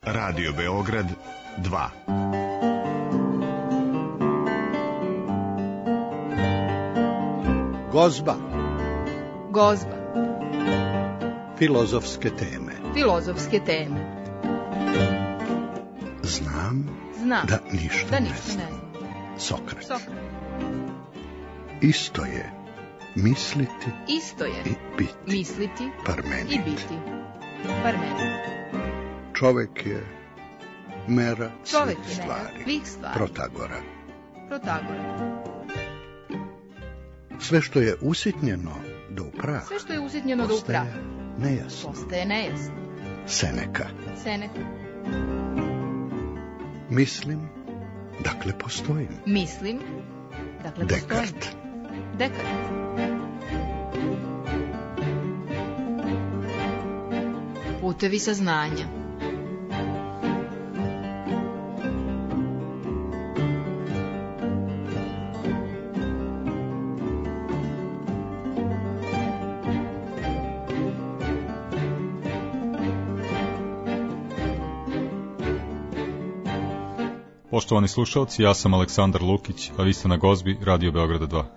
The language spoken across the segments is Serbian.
Radio Beograd 2. Gozba. Gozba. Filozofske teme. Filozofske teme. Znam da ništa ne znam. Sokrat. Isto je misliti i biti. Misliti Parmenid. i biti. Parmenid. Čovek je mera Čovek svih je mera stvari. svih stvari. Protagora. Sve što je usitnjeno do prah. Sve što je usitnjeno do prah. Postaje nejasno. Seneka. Mislim, dakle postojim. Dekart. Putevi saznanja. Poštovani slušalci, ja sam Aleksandar Lukić, a vi ste na Gozbi Radio Beograda 2.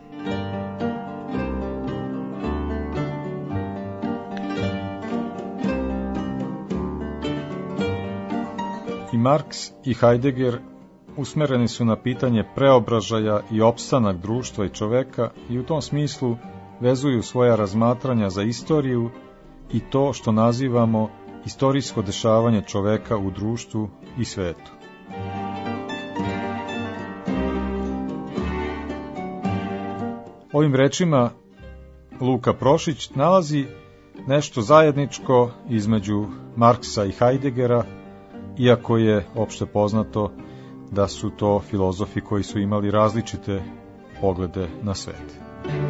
I Marks i Heidegger usmereni su na pitanje preobražaja i opstanak društva i čoveka i u tom smislu vezuju svoja razmatranja za istoriju i to što nazivamo istorijsko dešavanje čoveka u društvu i svetu. Ovim rečima Luka Prošić nalazi nešto zajedničko između Marksa i Heideggera, iako je opšte poznato da su to filozofi koji su imali različite poglede na svet.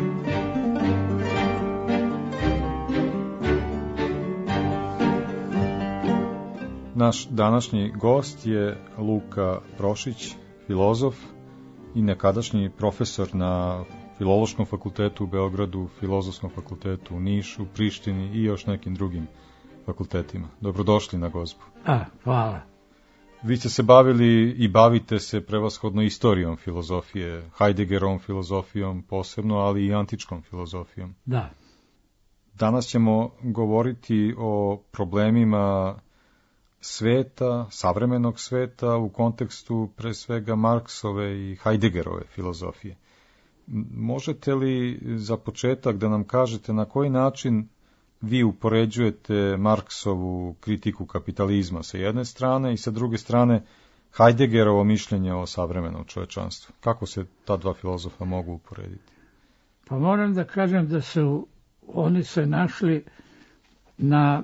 Naš današnji gost je Luka Prošić, filozof i nekadašnji profesor na Filološkom fakultetu u Beogradu, Filozofskom fakultetu u Nišu, Prištini i još nekim drugim fakultetima. Dobrodošli na Gozbu. Hvala. Vi ste se bavili i bavite se prevashodno istorijom filozofije, Heideggerovom filozofijom posebno, ali i antičkom filozofijom. Da. Danas ćemo govoriti o problemima sveta, savremenog sveta u kontekstu pre svega Marksove i Heideggerove filozofije. Možete li za početak da nam kažete na koji način vi upoređujete Marksovu kritiku kapitalizma sa jedne strane i sa druge strane Heideggerovo mišljenje o savremenom čovečanstvu? Kako se ta dva filozofa mogu uporediti? Pa moram da kažem da su oni se našli na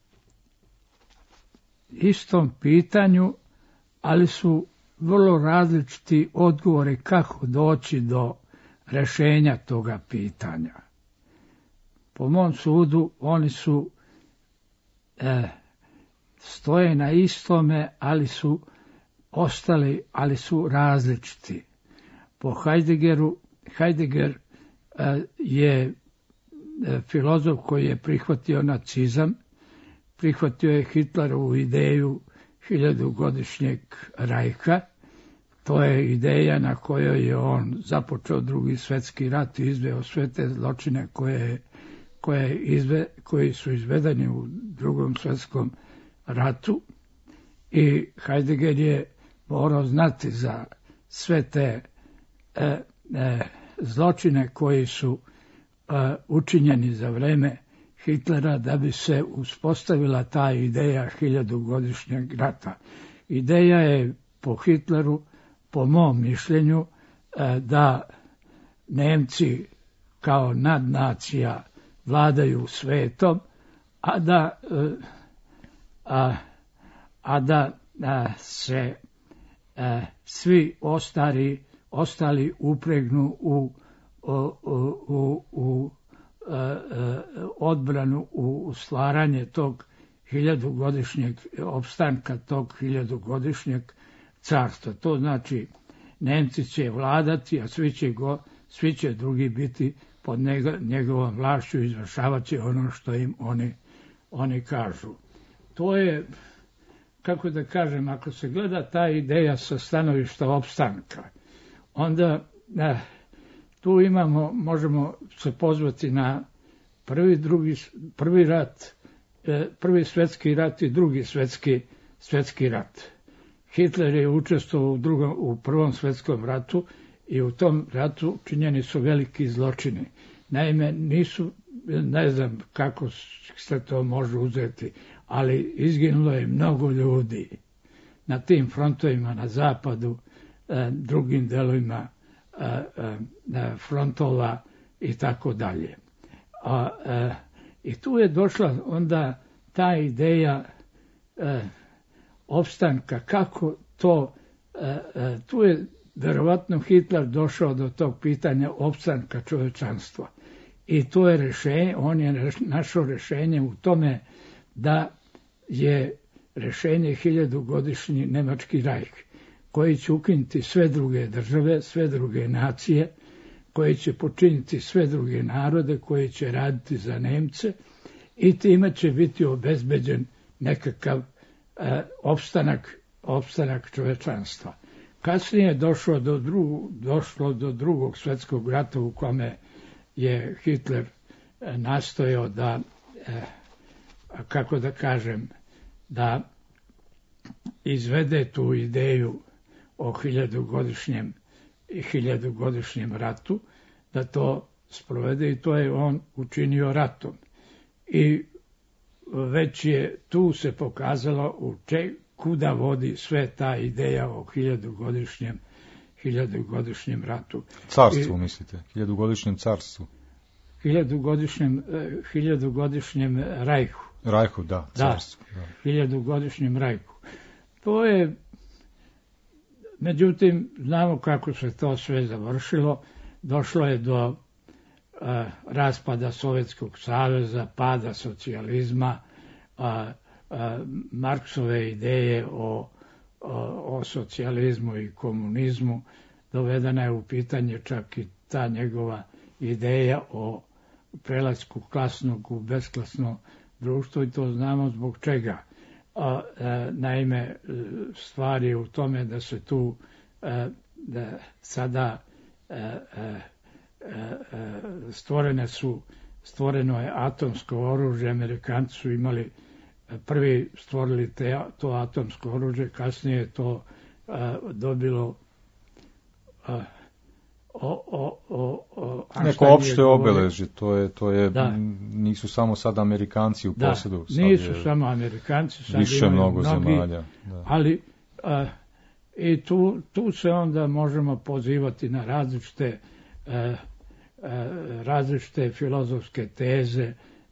istom pitanju, ali su vrlo različiti odgovori kako doći do rešenja toga pitanja. Po mom sudu oni su stoje na istome, ali su različiti. Po Heideggeru, Heidegger je filozof koji je prihvatio nacizam, prihvatio je Hitlerovu ideju 1000-godišnjeg Rajka. To je ideja na kojoj je on započeo Drugi svjetski rat i izveo sve te zločine koji su izvedeni u Drugom svjetskom ratu. I Heidegger je morao znati za sve te zločine koji su učinjeni za vreme Hitlera da bi se uspostavila ta ideja 1000-godišnjeg rata. Ideja je po Hitleru, po mom mišljenju, da Nemci kao nadnacija vladaju svetom, a da se svi ostali upregnu u odbranu, u stvaranje tog 1000-godišnjeg opstanka, tog 1000-godišnjeg carstva. To znači Nemci će vladati, a svi će drugi biti pod njegovom vlašću, izvršavat će ono što im oni kažu. kako da kažem, ako se gleda ta ideja sa stanovišta opstanka, onda tu možemo se pozvati na prvi svetski rat i drugi svetski rat. Hitler je učestvovao u Prvom svetskom ratu i u tom ratu činjeni su veliki zločini. Naime, ne znam kako se to može uzeti, ali izginulo je mnogo ljudi na tim frontovima na zapadu, drugim delovima frontova i tako dalje. I tu je došla onda ta ideja opstanka, kako to, tu je verovatno Hitler došao do tog pitanja opstanka čovečanstva. I to je rešenje, on je našao rešenje u tome da je rešenje 1000-godišnji Nemački rajh, koji će ukinuti sve druge države, sve druge nacije, koji će počiniti sve druge narode, koji će raditi za Nemce i time će biti obezbeđen nekakav opstanak čovečanstva. Kasnije je došlo do drugog svjetskog rata u kome je Hitler nastojao da, kako da kažem, da izvede tu ideju o 1000-godišnjem ratu, da to sprovede i to je on učinio ratom. I već je tu se pokazalo kuda vodi sve ta ideja o 1000-godišnjem ratu. Carstvu, mislite? 1000-godišnjem carstvu? 1000-godišnjem rajhu. Rajhu, da, carstvu. Da, 1000-godišnjem rajhu. To je, međutim, znamo kako se to sve završilo. Došlo je do raspada Sovjetskog saveza, pada socijalizma, Marksove ideje o socijalizmu i komunizmu, dovedena je u pitanje čak i ta njegova ideja o prelasku klasnog u besklasno društvo i to znamo zbog čega. Naime, stvar je u tome da se tu sada stvoreno je atomsko oružje, Amerikanci su imali prvi stvorili to atomsko oružje, kasnije je to dobilo neko opšte obeležje, to je nisu samo sad Amerikanci u posjedu. Nisu samo Amerikanci, sad više mnogo zemalja. Da. Ali i tu se onda možemo pozivati na različite filozofske teze,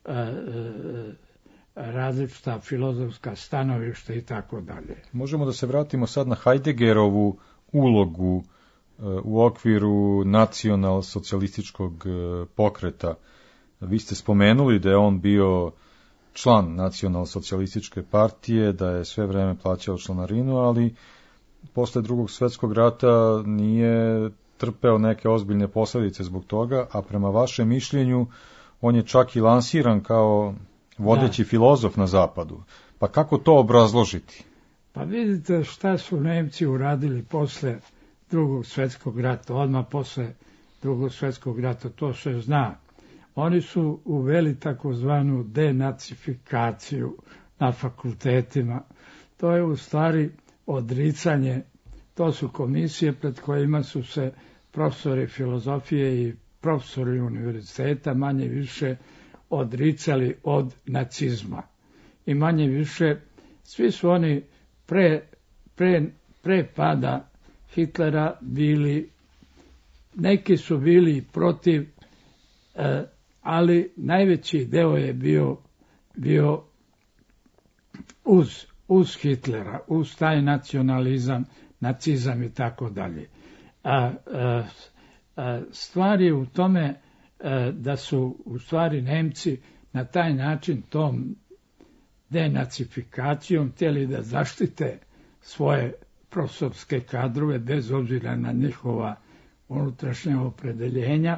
različita filozofska stanovišta i tako dalje. Možemo da se vratimo sad na Heideggerovu ulogu u okviru nacional-socijalističkog pokreta. Vi ste spomenuli da je on bio član nacional-socijalističke partije, da je sve vreme plaćao članarinu, ali posle Drugog svjetskog rata nije trpeo neke ozbiljne posljedice zbog toga, a prema vašem mišljenju on je čak i lansiran kao vodeći filozof na zapadu. Pa kako to obrazložiti? Pa vidite šta su Nemci uradili posle Drugog svjetskog rata, odmah posle Drugog svjetskog rata, to se zna. Oni su uveli takozvanu denacifikaciju na fakultetima. To je u stvari odricanje, to su komisije pred kojima su se profesori filozofije i profesori univerziteta manje više odricali od nacizma. I manje više svi su oni pre pada Hitlera bili, neki su bili protiv, ali najveći deo je bio uz Hitlera, uz taj nacionalizam, nacizam i tako dalje. Stvar je u tome da su u stvari Nemci na taj način tom denacifikacijom htjeli da zaštite svoje profesorske kadrove bez obzira na njihova unutrašnja opredeljenja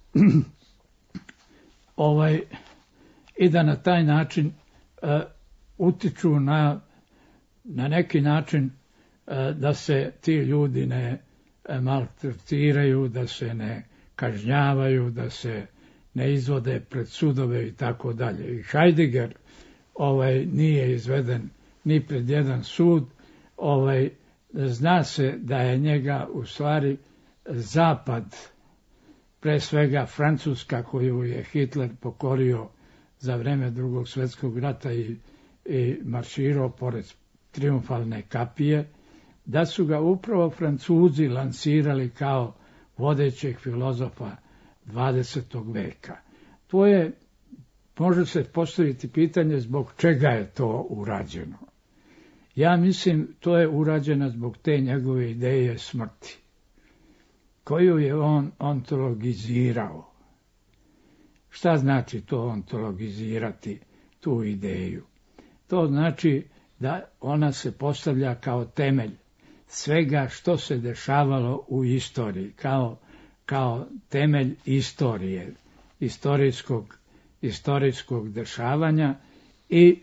i da na taj način utiču na neki način da se ti ljudi ne maltretiraju, da se ne kažnjavaju, da se ne izvode pred sudove i tako dalje. I Heidegger nije izveden ni pred jedan sud, zna se da je njega u stvari zapad, pre svega Francuska koju je Hitler pokorio za vreme Drugog svjetskog rata i marširao pored triumfalne kapije, da su ga upravo Francuzi lansirali kao vodećeg filozofa 20. veka. To je, može se postaviti pitanje zbog čega je to urađeno. Ja mislim to je urađeno zbog te njegove ideje smrti, koju je on ontologizirao. Šta znači to ontologizirati, tu ideju? To znači da ona se postavlja kao temelj svega što se dešavalo u istoriji, kao temelj istorije, istorijskog dešavanja i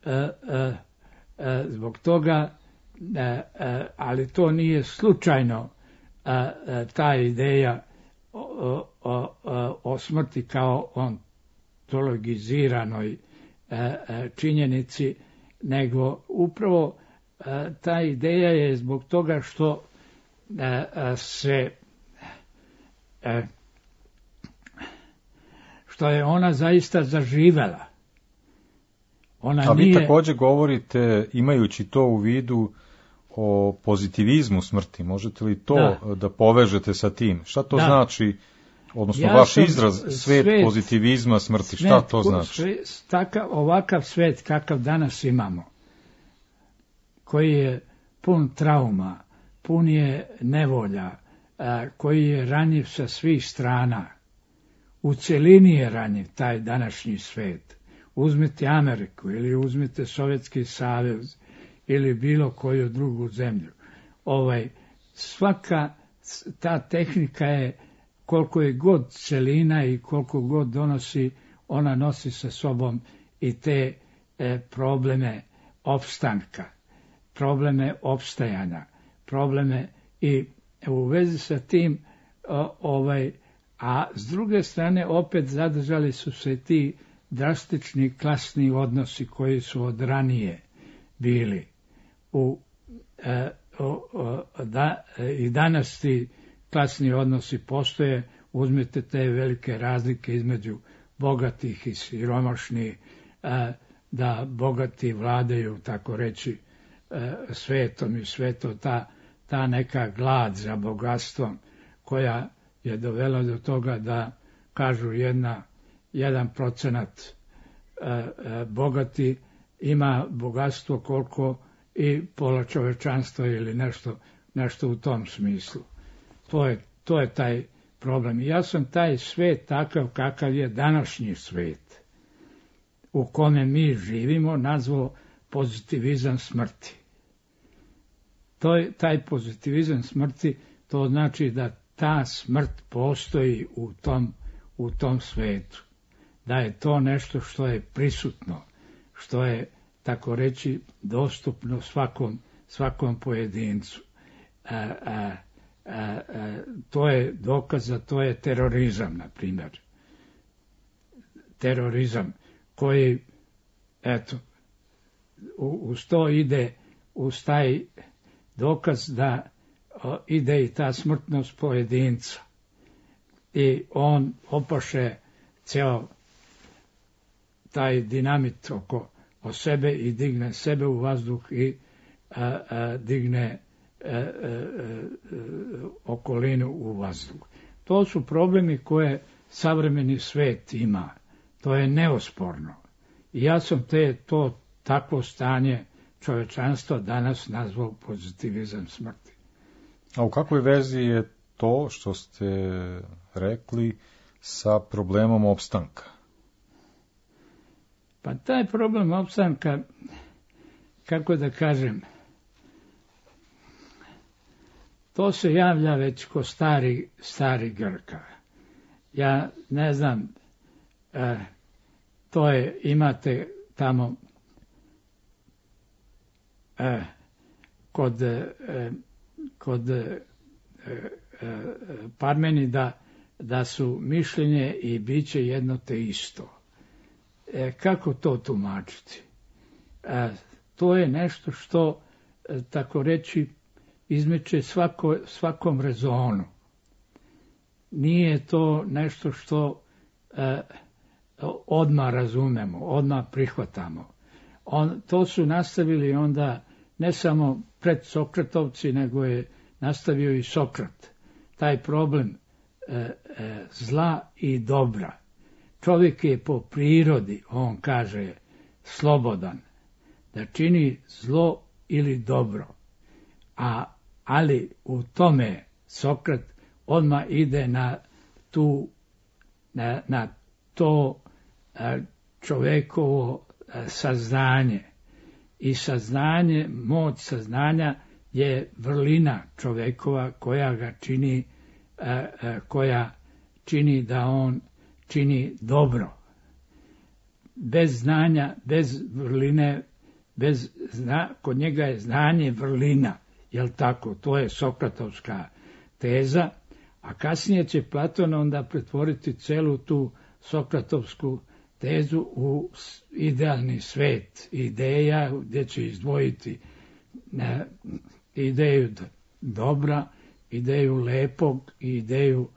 zbog toga, ali to nije slučajno ta ideja o smrti kao ontologiziranoj činjenici, nego upravo ta ideja je zbog toga što što je ona zaista zaživela. A vi također govorite, imajući to u vidu, o pozitivizmu smrti. Možete li to da povežete sa tim? Šta to znači, odnosno vaš izraz svet pozitivizma smrti, šta to znači? Ovakav svet kakav danas imamo, koji je pun trauma, pun je nevolja, koji je ranjiv sa svih strana, u cjelini je ranjiv taj današnji svet. Uzmite Ameriku ili uzmite Sovjetski savez ili bilo koju drugu zemlju. Svaka ta tehnika je, koliko je god celina i koliko god donosi, ona nosi sa sobom i te probleme opstanka, probleme opstajanja, probleme i u vezi sa tim, a s druge strane opet zadržali su se ti drastični klasni odnosi koji su od ranije bili. I danas ti klasni odnosi postoje, uzmite te velike razlike između bogatih i siromašnih, da bogati vladaju, tako reći, svetom i sveto, ta neka glad za bogatstvom koja je dovela do toga da kažu 1% bogati ima bogatstvo koliko i pola čovečanstva ili nešto u tom smislu. To je taj problem. Ja sam taj svet takav kakav je današnji svet, u kome mi živimo, nazvao pozitivizam smrti. Taj pozitivizam smrti, to znači da ta smrt postoji u tom svetu. Da je to nešto što je prisutno, što je, tako reći, dostupno svakom pojedincu. To je dokaz da to je terorizam, na primjer. Terorizam koji, uz to ide, uz taj dokaz da ide i ta smrtnost pojedinca. I on opaše ceo taj dinamit oko sebe i digne sebe u vazduh i digne okolinu u vazduh. To su problemi koje savremeni svet ima. To je neosporno. I ja sam to takvo stanje čovečanstva danas nazvao pozitivizam smrti. A u kakvoj vezi je to što ste rekli sa problemom opstanka? Pa taj problem opstanka, kako da kažem, to se javlja već ko stari Grka. Ja ne znam, to je, imate tamo kod Parmenida da su mišljenje i biće jedno te isto. Kako to tumačiti? To je nešto što, tako reći, izmeće svakom rezonu. Nije to nešto što odmah razumemo, odmah prihvatamo. To su nastavili onda ne samo pred Sokratovci, nego je nastavio i Sokrat. Taj problem zla i dobra. Čovjek je po prirodi, on kaže, slobodan, da čini zlo ili dobro. Ali u tome Sokrat odmah ide na to čovjekovo saznanje. I saznanje, moć saznanja je vrlina čovjekova koja ga čini, koja čini da on čini dobro. Bez znanja, bez vrline, kod njega je znanje vrlina, jel tako? To je sokratovska teza, a kasnije će Platon onda pretvoriti celu tu sokratovsku tezu u idealni svet ideja, gdje će izdvojiti ideju dobra, ideju lepog i ideju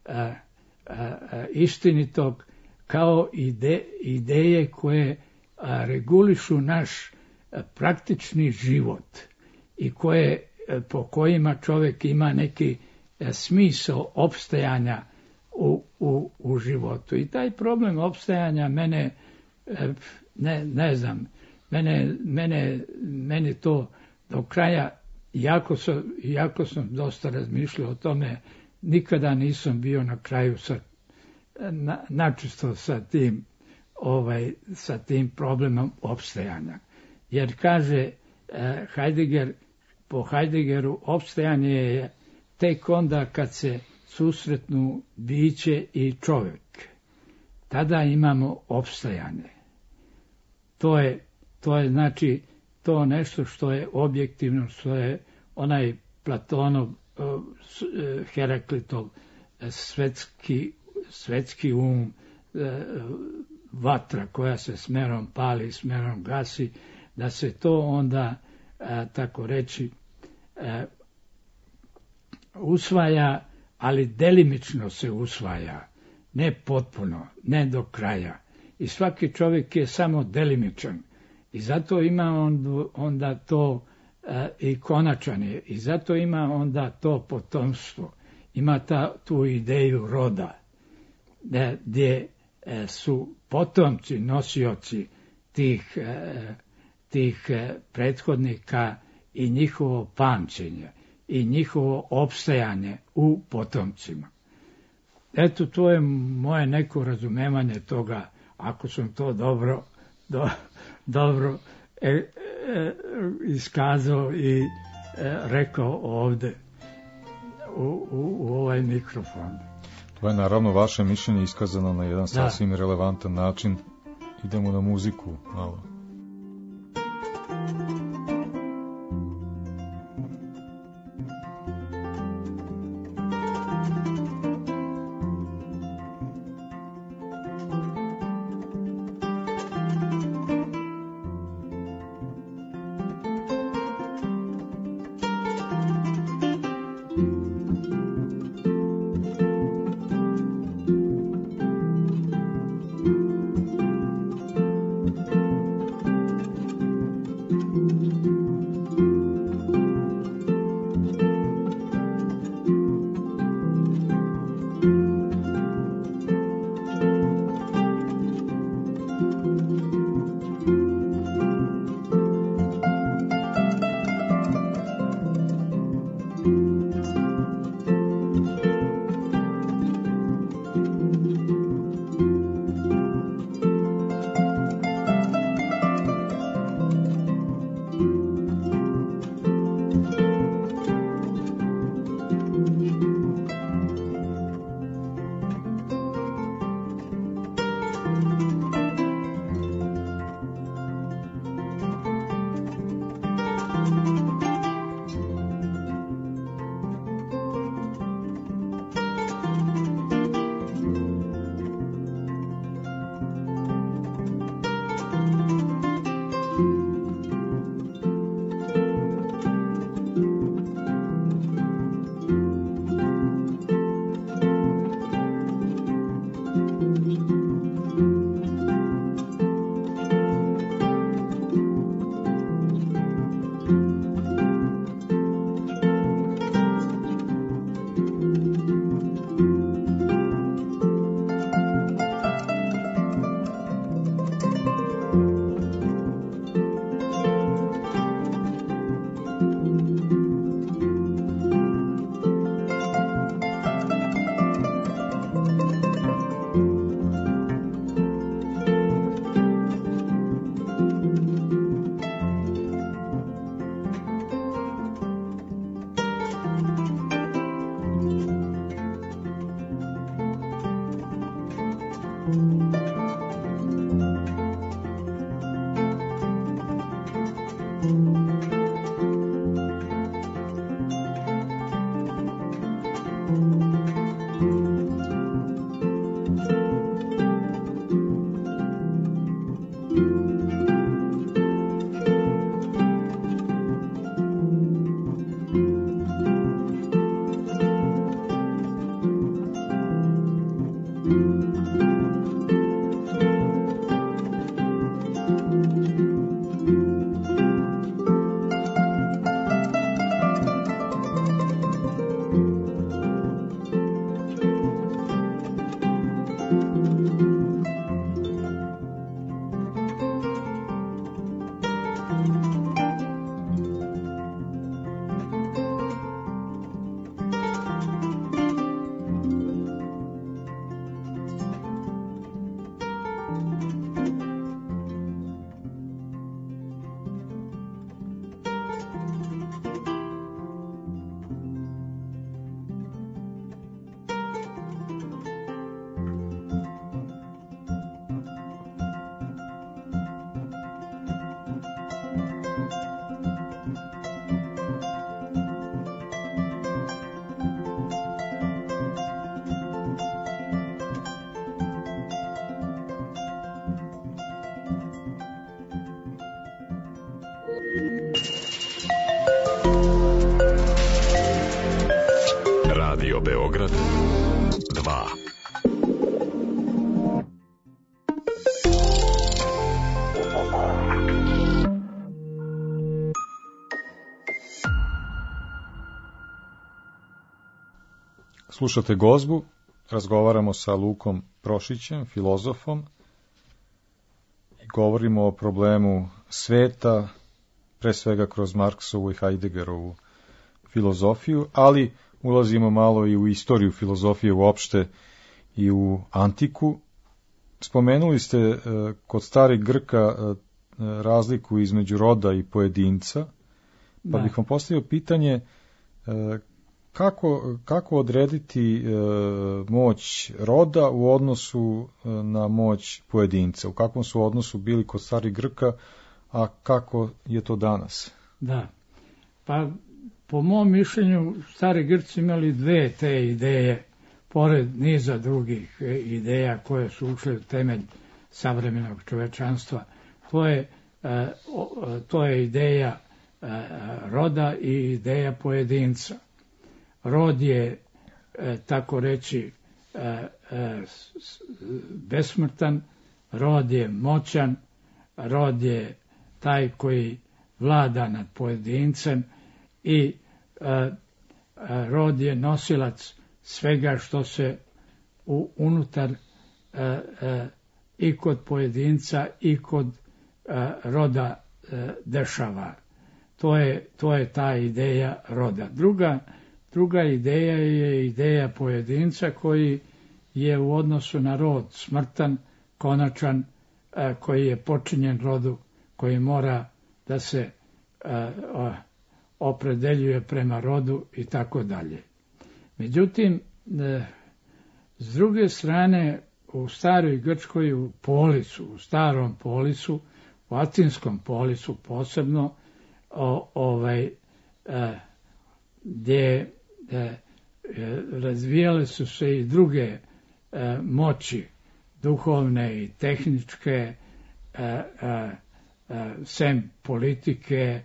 istinitog, kao ideje koje regulišu naš praktični život i po kojima čovjek ima neki smisao opstajanja u životu. I taj problem opstajanja mene, ne znam, mene to do kraja, jako sam dosta razmišljao o tome, nikada nisam bio na kraju načisto sa tim problemom opstajanja. Jer kaže Heidegger, po Heideggeru opstajanje je tek onda kad se susretnu biće i čovjek. Tada imamo opstajanje. To je znači to nešto što je objektivno, što je onaj Platonov, Heraklitov svetski um, vatra koja se smerom pali, smerom gasi, da se to onda, tako reći, usvaja, ali delimično se usvaja, ne potpuno, ne do kraja. I svaki čovjek je samo delimičan. I zato ima onda to i konačan je. I zato ima onda to potomstvo. Ima tu ideju roda, gdje su potomci, nosioci tih prethodnika i njihovo pamćenje i njihovo opstajanje u potomcima. Eto, to je moje neko razumevanje toga, ako sam to dobro iskazao i rekao ovdje u ovaj mikrofon. To je naravno vaše mišljenje iskazano na jedan sasvim relevantan način. Idemo na muziku malo. Radio Beograd 2. Slušate Gozbu, razgovaramo sa Lukom Prošićem, filozofom, i govorimo o problemu sveta, pre svega kroz Marksovu i Heideggerovu filozofiju, ali ulazimo malo i u istoriju filozofije uopšte i u antiku. Spomenuli ste kod starih Grka razliku između roda i pojedinca, pa bih vam postavio pitanje kako odrediti moć roda u odnosu na moć pojedinca? U kakvom su odnosu bili kod starih Grka, a kako je to danas? Da, pa po mom mišljenju stari Grci imali dve te ideje, pored niza drugih ideja koje su ušle u temelj savremenog čovečanstva. To je ideja roda i ideja pojedinca. Rod je, tako reći, besmrtan, rod je moćan, rod je taj koji vlada nad pojedincem i rod je nosilac svega što se unutar i kod pojedinca i kod roda dešava. To je ta ideja roda. Druga ideja je ideja pojedinca koji je u odnosu na rod smrtan, konačan, koji je počinjen rodu, koji mora da se opredeljuje prema rodu i tako dalje. Međutim, s druge strane, u staroj Grčkoj, u starom polisu, u atinskom polisu posebno, gdje razvijale su se i druge moći, duhovne i tehničke, sem politike,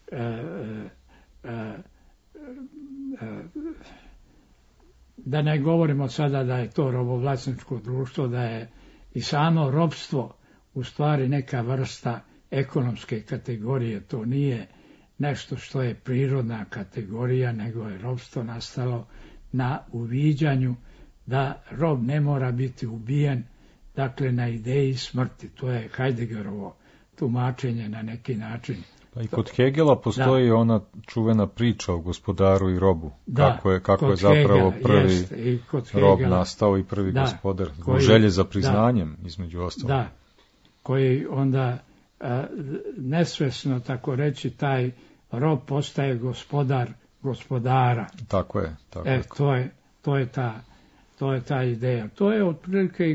da ne govorimo sada da je to robovlasničko društvo, da je i samo robstvo u stvari neka vrsta ekonomske kategorije. To nije nešto što je prirodna kategorija, nego je robstvo nastalo na uviđanju da rob ne mora biti ubijen, dakle na ideji smrti. To je Heideggerovo tumačenje na neki način. Pa i kod Hegela postoji ona čuvena priča o gospodaru i robu. Kako je zapravo prvi rob nastao i prvi gospodar. Želje za priznanjem, između ostalog. Da, koji onda nesvesno, tako reći, taj rob postaje gospodar gospodara. Tako je. To je ta ideja. To je otprilike i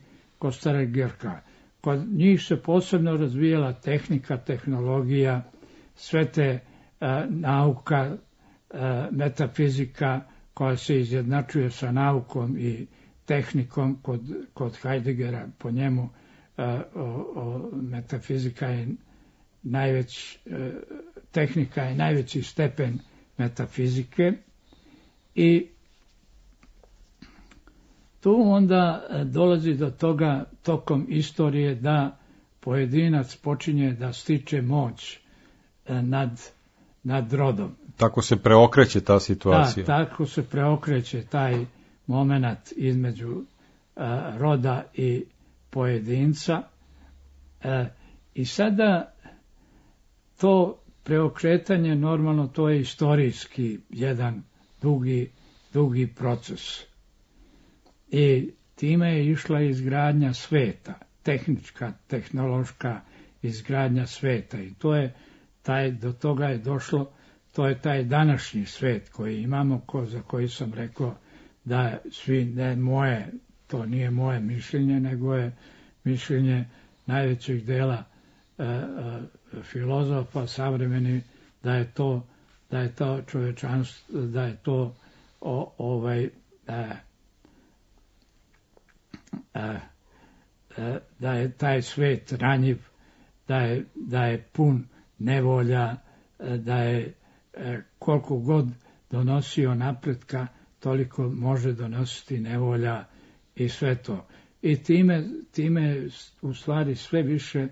kod stare Grka. Kod njih se posebno razvijala tehnika, tehnologija, sve te nauka, metafizika koja se izjednačuje sa naukom i tehnikom kod Heideggera, po njemu metafizika je tehnika je najveći stepen metafizike i tu onda dolazi do toga tokom istorije da pojedinac počinje da stiče moć nad rodom. Tako se preokreće ta situacija. Da, tako se preokreće taj moment između roda i pojedinca. I sada to preokretanje, normalno, to je istorijski jedan dugi proces. I time je išla izgradnja sveta, tehnička, tehnološka izgradnja sveta. I to je do toga je došlo, to je taj današnji svet koji imamo, za koji sam rekao da svi, ne moje, to nije moje mišljenje, nego je mišljenje najvećeg dela filozofa savremeni, da je to čovječanstvo, da je to da je taj svet ranjiv, da je pun nevolja, da je koliko god donosio napretka, toliko može donositi nevolja i sve to. I time u stvari sve više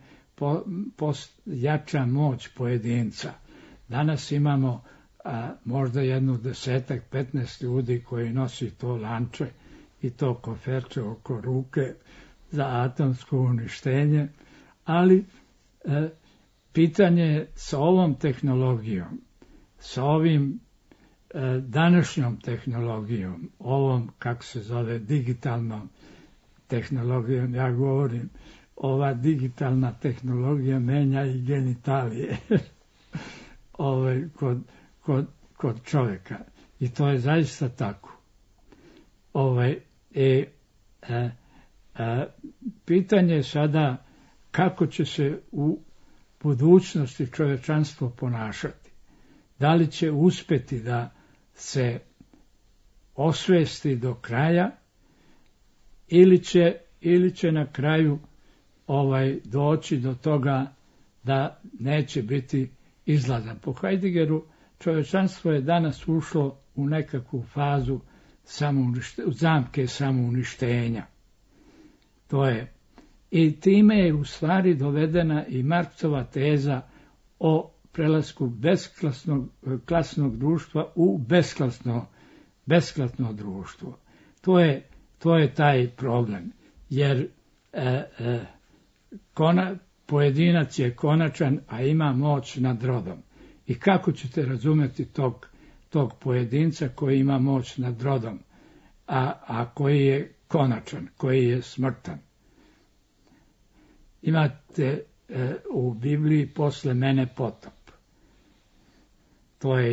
jača moć pojedinca. Danas imamo možda 10-15 ljudi koji nosi to lanče i to koferče oko ruke za atomsko uništenje, ali pitanje sa ovom tehnologijom, sa ovim današnjom tehnologijom, ovom, kako se zove, digitalnom tehnologijom, ja govorim, ova digitalna tehnologija menja i genitalije kod čovjeka. I to je zaista tako. Pitanje je sada kako će se u budućnosti čovječanstvo ponašati. Da li će uspjeti da se osvijesti do kraja ili će na kraju doći do toga da neće biti izlaza. Po Heideggeru čovječanstvo je danas ušlo u nekakvu fazu zamke samouništenja. To je. I time je u stvari dovedena i Marksova teza o prelasku klasnog društva u besklasno društvo. To je taj problem, jer pojedinac je konačan, a ima moć nad rodom. I kako ćete razumjeti tog pojedinca koji ima moć nad rodom, a koji je konačan, koji je smrtan? Imate u Bibliji posle mene potop. To je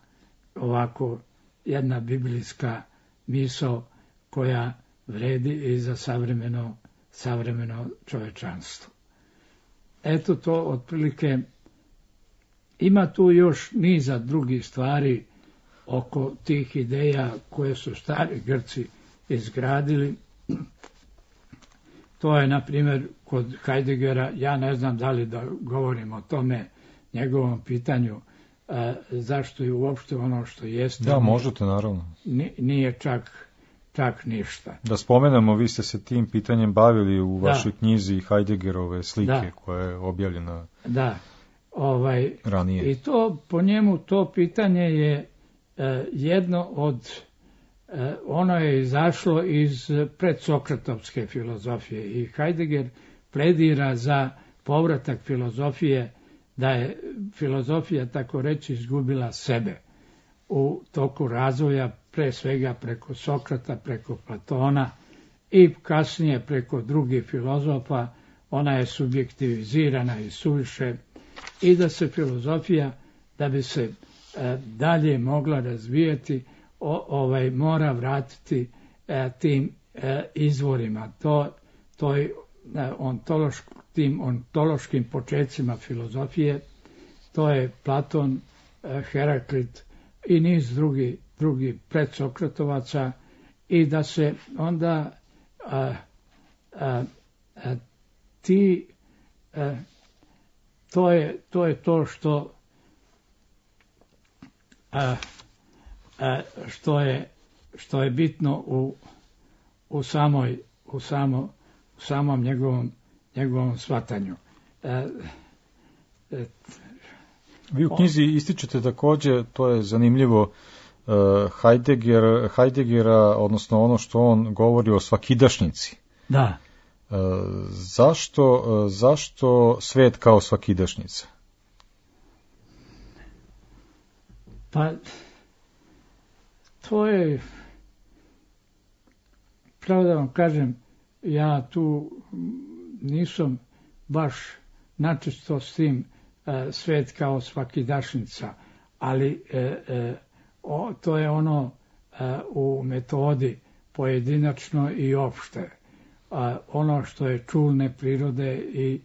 jedna biblijska misao koja vredi i za savremeno čovječanstvo. Eto to otprilike. Ima tu još niza drugih stvari oko tih ideja koje su stari Grci izgradili. To je, na primjer, kod Heideggera, ja ne znam da li da govorim o tome, njegovom pitanju, zašto je uopšte ono što jeste. Da, možete, naravno. Nije čak ništa. Da spomenemo, vi ste se tim pitanjem bavili u vašoj knjizi Heideggerove slike, koja je objavljena ranije. I to, po njemu, to pitanje je jedno od, ono je izašlo iz predsokratovske filozofije i Heidegger pledira za povratak filozofije, da je filozofija, tako reći, izgubila sebe u toku razvoja, pre svega preko Sokrata, preko Platona i kasnije preko drugih filozofa. Ona je subjektivizirana i suviše, i da se filozofija, da bi se dalje mogla razvijati, mora vratiti tim izvorima, tim ontološkim počecima filozofije, to je Platon, Heraklit i niz drugi predsokratovaca, i da se onda to je to što je bitno u samom njegovom shvatanju. Vi u knjizi ističete takođe, to je zanimljivo, Heideggera, odnosno ono što on govori o svakidašnjici. Da. Zašto svet kao svakidašnjica? Pa, to je, pravo da vam kažem, ja tu nisam baš načisto s tim svet kao svakidašnjica, ali to je ono u metodi pojedinačno i opšte. Ono što je čulne prirode i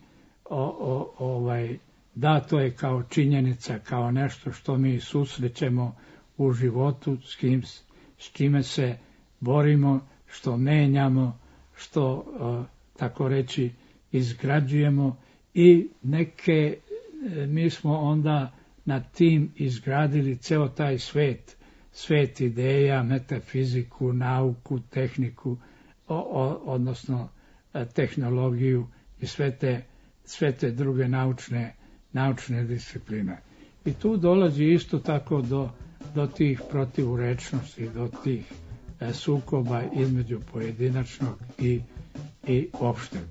dato je kao činjenica, kao nešto što mi susrećemo u životu, s čime se borimo, što menjamo, što, tako reći, izgrađujemo, i mi smo onda nad tim izgradili ceo taj svet ideja, metafiziku, nauku, tehniku, odnosno tehnologiju i sve te druge naučne discipline. I tu dolazi isto tako do tih protivurečnosti, do tih sukoba između pojedinačnog i opšteg.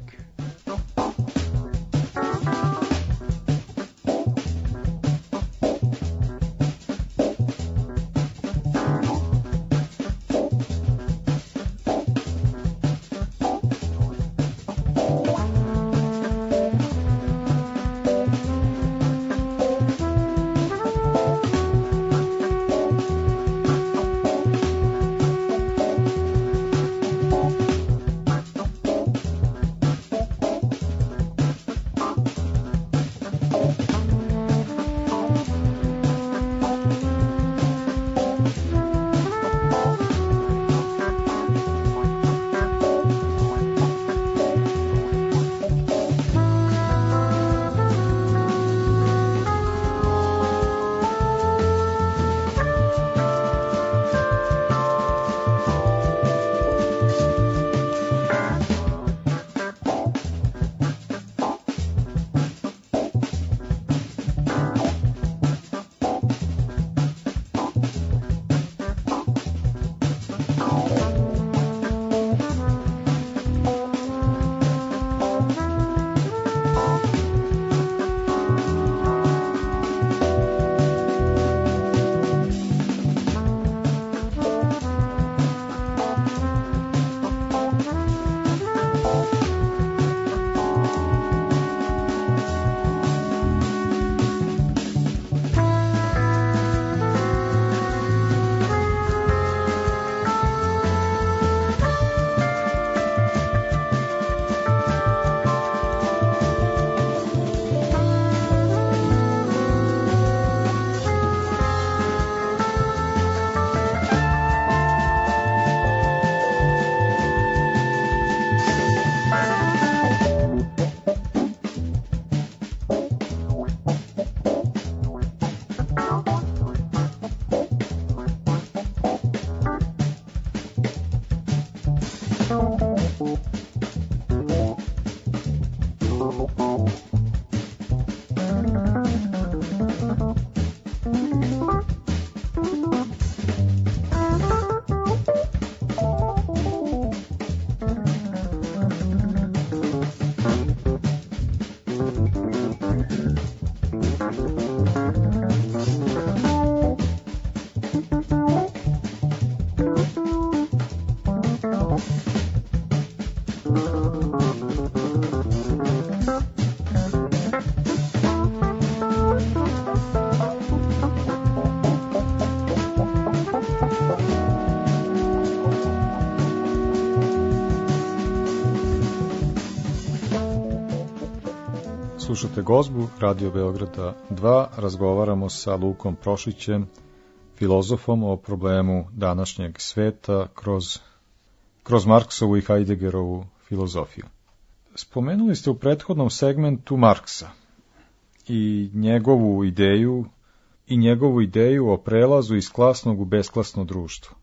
Slušate Gozbu, Radio Beograda 2, razgovaramo sa Lukom Prošićem, filozofom, o problemu današnjeg sveta kroz Marksovu i Heideggerovu filozofiju. Spomenuli ste u prethodnom segmentu Marksa i njegovu ideju o prelazu iz klasnog u besklasno društvo.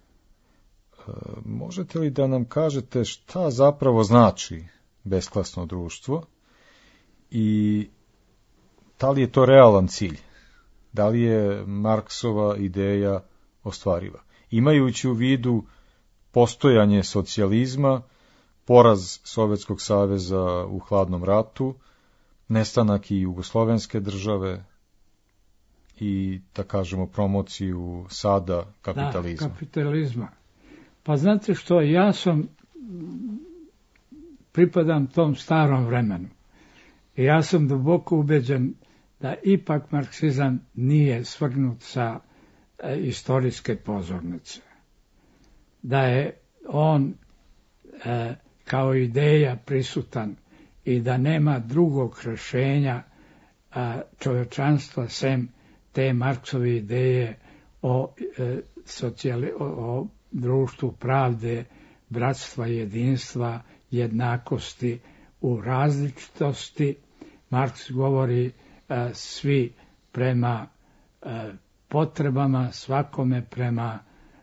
Možete li da nam kažete šta zapravo znači besklasno društvo i da li je to realan cilj? Da li je Marksova ideja ostvariva? Imajući u vidu postojanje socijalizma, poraz Sovjetskog saveza u hladnom ratu, nestanak i jugoslovenske države i, da kažemo, promociju sada kapitalizma. Da, kapitalizma. Pa znate što, pripadam tom starom vremenu. I ja sam duboko ubeđen da ipak marksizam nije svrgnut sa istorijske pozornice. Da je on kao ideja prisutan i da nema drugog rješenja čovječanstva sem te Marksove ideje o društvu pravde, bratstva, jedinstva, jednakosti u različitosti. Marks govori svi prema potrebama, svakome prema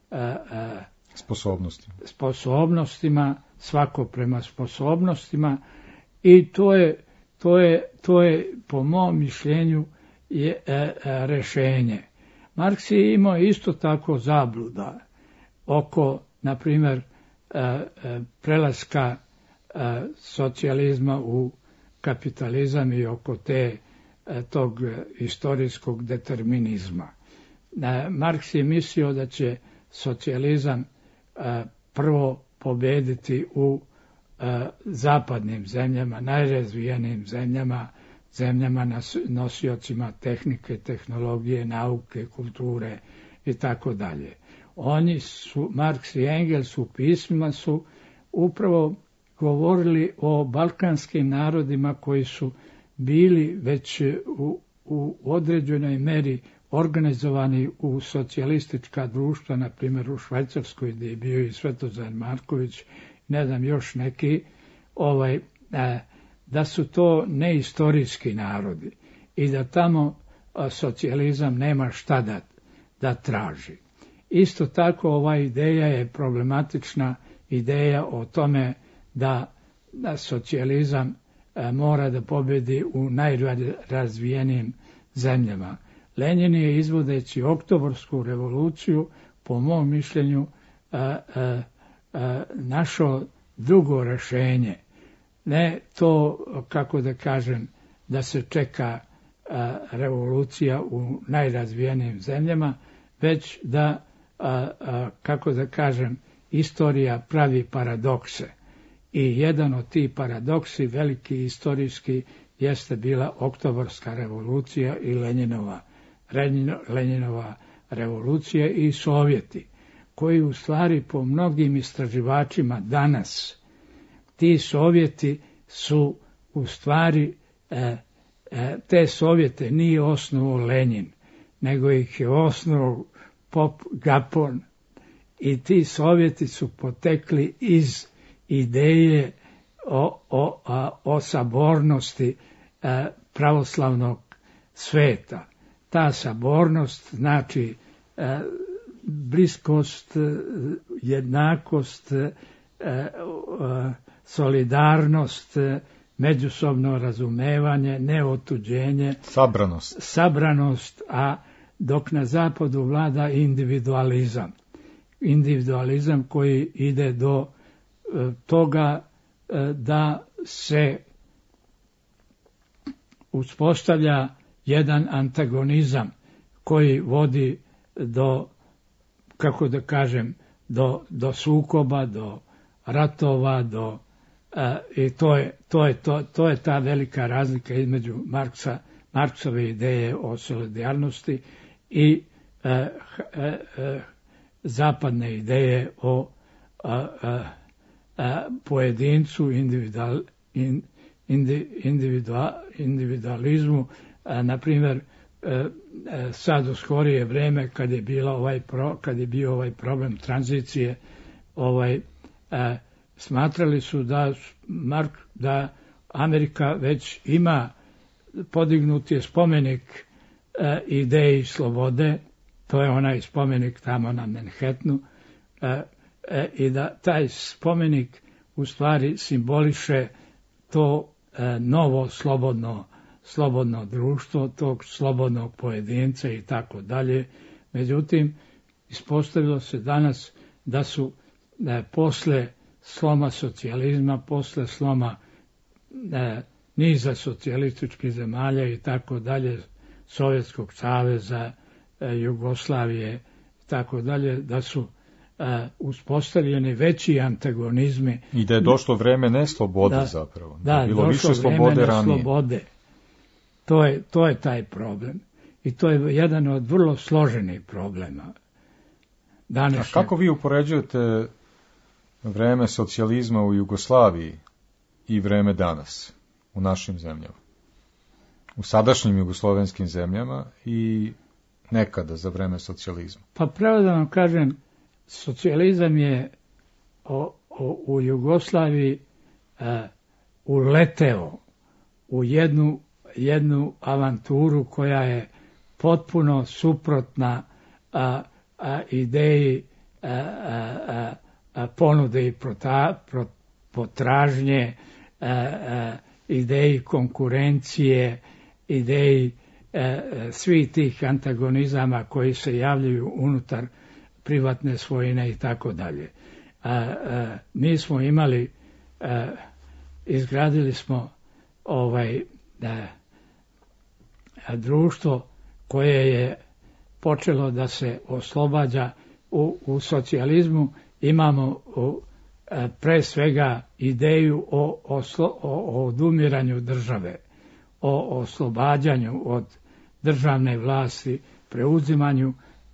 sposobnostima, svako prema sposobnostima, i to je po mom mišljenju rješenje. Marks je imao isto tako zabluda oko, na primjer, prelaska socijalizma u kapitalizam i oko tog istorijskog determinizma. Marks je mislio da će socijalizam prvo pobediti u zapadnim zemljama, najrazvijenijim zemljama nosiocima tehnike, tehnologije, nauke, kulture i tako dalje. Marks i Engels u pismima su upravo govorili o balkanskim narodima koji su bili već u određenoj meri organizovani u socijalistička društva, na primjer u Švajcarskoj, gdje je bio i Svetozar Marković, ne znam još neki, da su to neistorijski narodi i da tamo socijalizam nema šta da traži. Isto tako ova ideja je problematična ideja o tome da socijalizam mora da pobjedi u najrazvijenijim zemljama. Lenin je, izvodeći Oktobarsku revoluciju, po mom mišljenju našao drugo rješenje. Ne to, kako da kažem, da se čeka revolucija u najrazvijenijim zemljama, već da, kako da kažem, istorija pravi paradokse. I jedan od tih paradoksi, veliki istorijski, jeste bila Oktobarska revolucija i Leninova revolucija i Sovjeti, koji u stvari po mnogim istraživačima danas, ti Sovjeti su u stvari, te Sovjete nije osnovao Lenin, nego ih je osnovao Pop Gapon, i ti Sovjeti su potekli iz ideje o sabornosti pravoslavnog sveta. Ta sabornost znači bliskost, jednakost, solidarnost, međusobno razumevanje, neotuđenje, sabranost, a dok na zapadu vlada individualizam koji ide do toga da se uspostavlja jedan antagonizam koji vodi do, kako da kažem, do sukoba, do ratova, i to je ta velika razlika između Marksove ideje o solidarnosti i zapadne ideje o pojedincu, individualizmu, na primjer, sad u skorije vreme kad je bio ovaj problem tranzicije, smatrali su da Amerika već ima podignut je spomenik ideji slobode, to je onaj spomenik tamo na Manhattanu, i da taj spomenik u stvari simboliše to novo slobodno društvo, tog slobodnog pojedinca i tako dalje. Međutim, ispostavilo se danas da su posle sloma socijalizma, posle sloma niza socijalističkih zemalja i tako dalje, Sovjetskog saveza, Jugoslavije i tako dalje, da su uspostavljeni veći antagonizmi. I da je došlo vreme neslobode zapravo. Da, bilo više došlo slobode vreme ranije. Neslobode. To je taj problem. I to je jedan od vrlo složenih problema. A kako vi upoređujete vreme socijalizma u Jugoslaviji i vreme danas u našim zemljama? U sadašnjim jugoslovenskim zemljama i nekada za vreme socijalizma? Pa pravo da vam kažem, socijalizam je u Jugoslaviji uleteo u jednu avanturu koja je potpuno suprotna ideji ponude i potražnje, ideji konkurencije, ideji svih tih antagonizama koji se javljaju unutar privatne svojine i tako dalje. Mi smo imali, izgradili smo društvo koje je počelo da se oslobađa. U socijalizmu imamo pre svega ideju o odumiranju države, o oslobađanju od državne vlasti, preuzimanju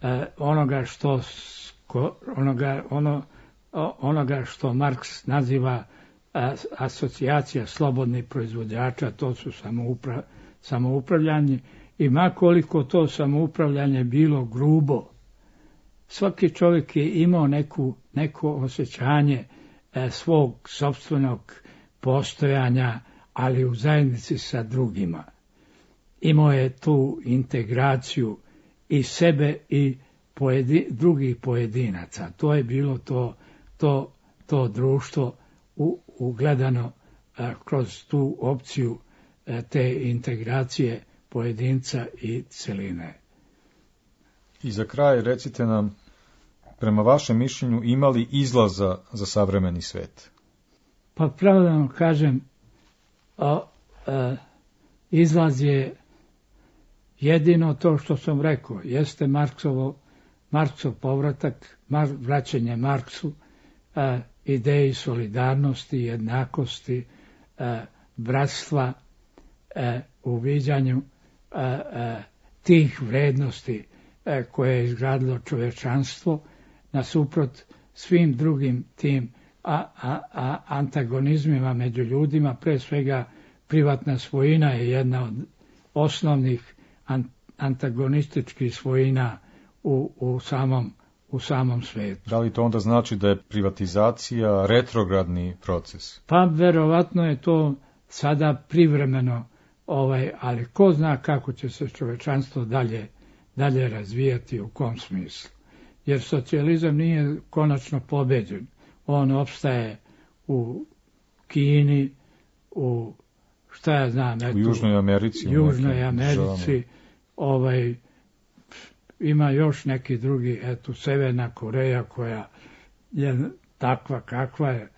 onoga što Marks naziva asocijacija slobodnih proizvođača, to su samoupravljanje, i makoliko to samoupravljanje bilo grubo, svaki čovjek je imao neko osjećanje svog sopstvenog postojanja, ali u zajednici sa drugima. Imao je tu integraciju i sebe i drugih pojedinaca. To je bilo to društvo ugledano kroz tu opciju te integracije pojedinca i celine. I za kraj recite nam, prema vašem mišljenju, ima li izlaza za savremeni svet? Pa pravo da vam kažem, izlaz je jedino to što sam rekao, jeste Marksov povratak, vraćanje Marksu, ideji solidarnosti, jednakosti, bratstva, u viđanju tih vrednosti koje je izgradilo čovječanstvo, nasuprot svim drugim tim antagonizmima među ljudima. Pre svega privatna svojina je jedna od osnovnih antagonističkih svojina u samom svijetu. Da li to onda znači da je privatizacija retrogradni proces? Pa verovatno je to sada privremeno, ali ko zna kako će se čovječanstvo dalje razvijati, u kom smislu. Jer socijalizam nije konačno pobeđen. On opstaje u Kini, u Južnoj Americi. Ima još neki drugi, Severna Koreja koja je takva kakva je,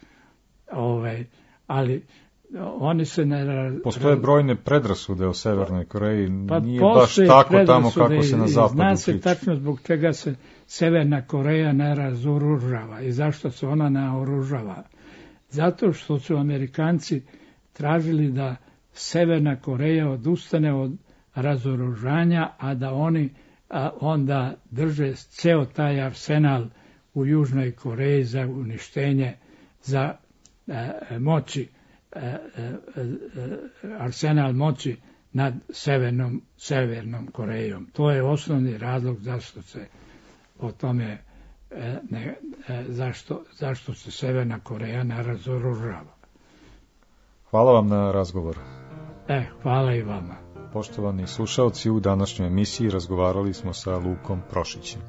ali oni se ne... Postoje brojne predrasude o Severnoj Koreji, nije baš tako tamo kako se na zapadu zna se tačno zbog čega se Severna Koreja ne razoružava i zašto se ona ne oružava. Zato što su Amerikanci tražili da Severna Koreja odustane od razoružanja, a da oni onda drže ceo taj arsenal u Južnoj Koreji za uništenje, za moći arsenal moći nad Severnom Korejom. To je osnovni razlog zašto se o tome zašto se Severna Koreja ne razoružava. Hvala vam na razgovoru. Hvala i vama. Poštovani slušalci, u današnjoj emisiji razgovarali smo sa Lukom Prošićem.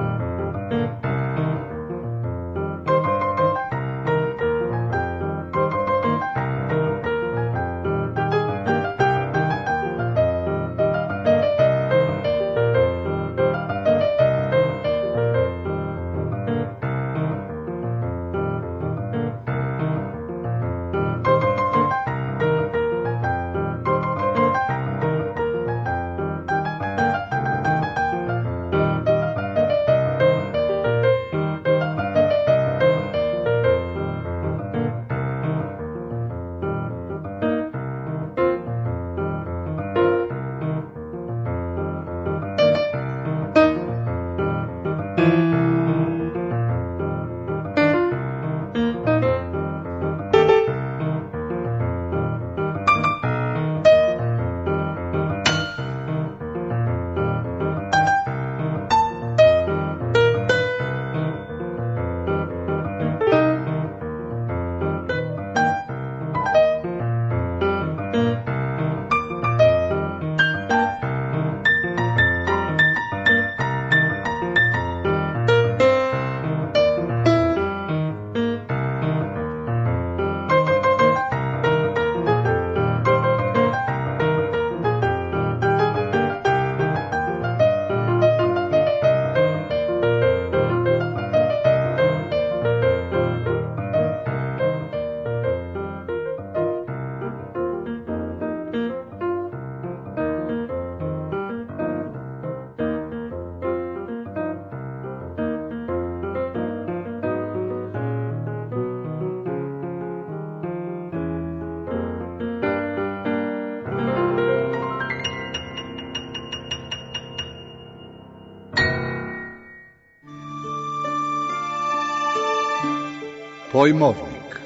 Pojmovnik.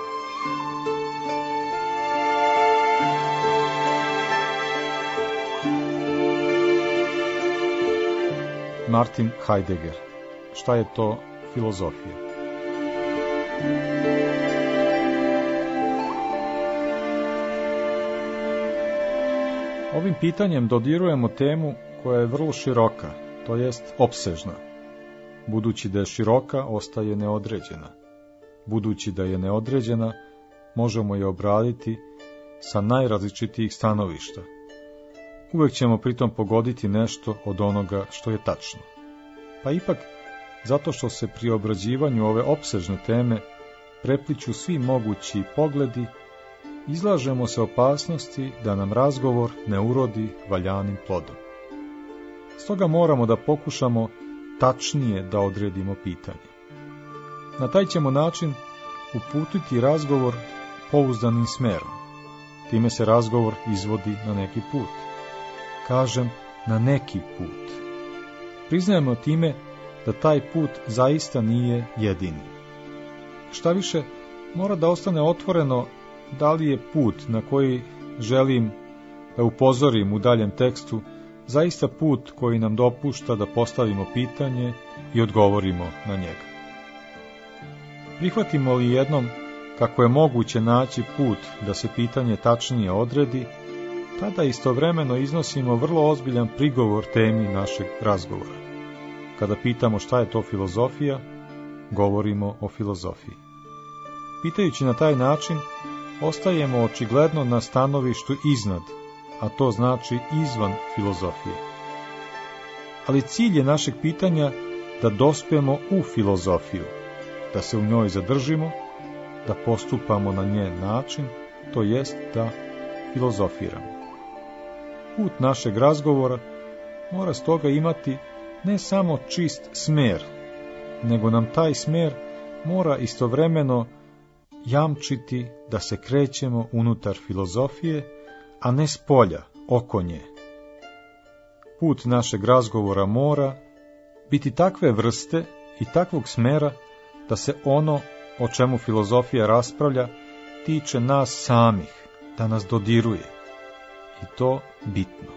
Martin Heidegger. Šta je to filozofija? Ovim pitanjem dodirujemo temu koja je vrlo široka, to jest opsežna. Budući da je široka, ostaje neodređena. Budući da je neodređena, možemo je obraditi sa najrazličitijih stanovišta. Uvijek ćemo pritom pogoditi nešto od onoga što je tačno. Pa ipak, zato što se pri obrađivanju ove opsežne teme prepliću svi mogući pogledi, izlažemo se opasnosti da nam razgovor ne urodi valjanim plodom. Stoga moramo da pokušamo tačnije da odredimo pitanje. Na taj ćemo način uputiti razgovor pouzdanim smerom. Time se razgovor izvodi na neki put. Kažem, na neki put. Priznajemo time da taj put zaista nije jedini. Šta više, mora da ostane otvoreno da li je put na koji želim da upozorim u daljem tekstu zaista put koji nam dopušta da postavimo pitanje i odgovorimo na njega. Prihvatimo li jednom kako je moguće naći put da se pitanje tačnije odredi, tada istovremeno iznosimo vrlo ozbiljan prigovor temi našeg razgovora. Kada pitamo šta je to filozofija, govorimo o filozofiji. Pitajući na taj način, ostajemo očigledno na stanovištu iznad, a to znači izvan filozofije. Ali cilj je našeg pitanja da dospemo u filozofiju, da se u njoj zadržimo, da postupamo na njen način, to jest da filozofiramo. Put našeg razgovora mora stoga imati ne samo čist smer, nego nam taj smer mora istovremeno jamčiti da se krećemo unutar filozofije, a ne spolja, oko nje. Put našeg razgovora mora biti takve vrste i takvog smera da se ono o čemu filozofija raspravlja tiče nas samih, da nas dodiruje. I to bitno.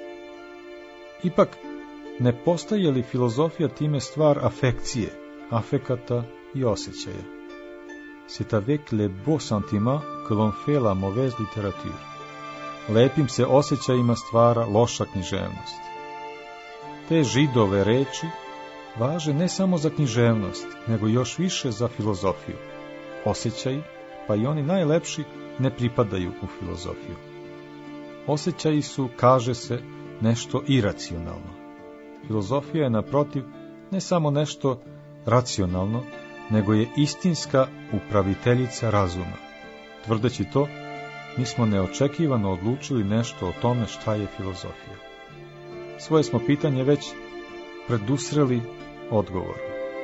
Ipak, ne postaje li filozofija time stvar afekcije, afekata i osjećaja? C'est avec les beaux sentiments que l'on fait la mauvaise littérature. Lepim se osjećajima stvara loša književnost. Te Židove reči važe ne samo za književnost, nego još više za filozofiju. Osjećaji, pa i oni najlepši, ne pripadaju u filozofiju. Osjećaji su, kaže se, nešto iracionalno. Filozofija je, naprotiv, ne samo nešto racionalno, nego je istinska upraviteljica razuma. Tvrdeći to, mi smo neočekivano odlučili nešto o tome šta je filozofija. Svoje smo pitanje već predusreli odgovorom.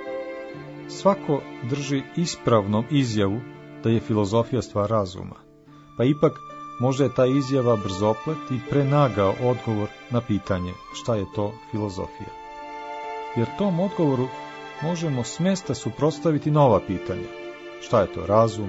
Svako drži ispravnom izjavu da je filozofija stvar razuma, pa ipak možda je ta izjava brzoplet i prenagao odgovor na pitanje šta je to filozofija. Jer tom odgovoru možemo s mesta suprotstaviti nova pitanja. Šta je to razum,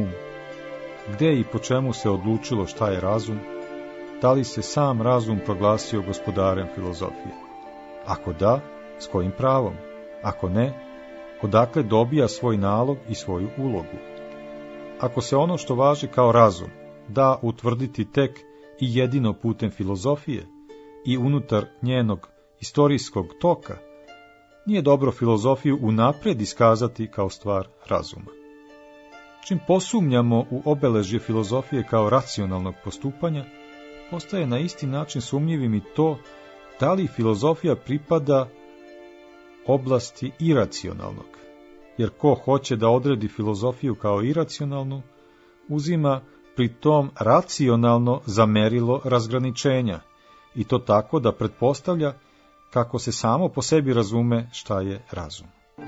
gde i po čemu se odlučilo šta je razum, da li se sam razum proglasio gospodarem filozofije? Ako da, s kojim pravom? Ako ne, odakle dobija svoj nalog i svoju ulogu? Ako se ono što važi kao razum da utvrditi tek i jedino putem filozofije i unutar njenog istorijskog toka, nije dobro filozofiju unaprijed iskazati kao stvar razuma. Čim posumnjamo u obeležje filozofije kao racionalnog postupanja, postaje na isti način sumnjivim i to da li filozofija pripada oblasti iracionalnog. Jer ko hoće da odredi filozofiju kao iracionalnu, uzima pri tom racionalno za merilo razgraničenja, i to tako da pretpostavlja kako se samo po sebi razume šta je razum.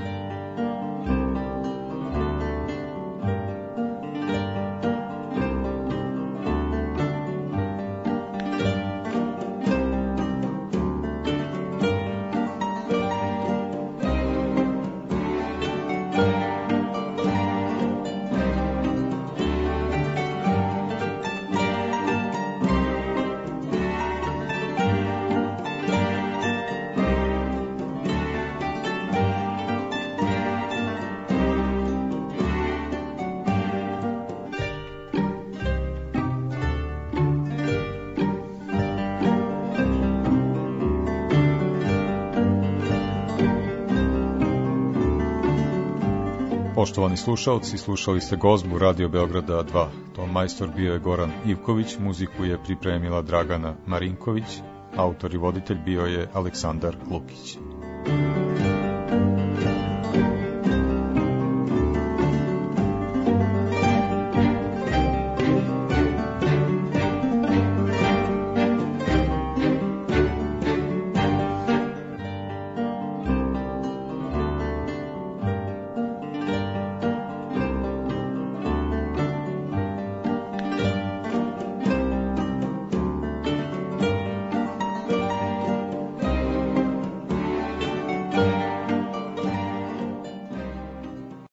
Poštovani slušalci, slušali ste gozbu Radio Beograda 2. Ton majstor bio je Goran Ivković, muziku je pripremila Dragana Marinković, autor i voditelj bio je Aleksandar Lukić.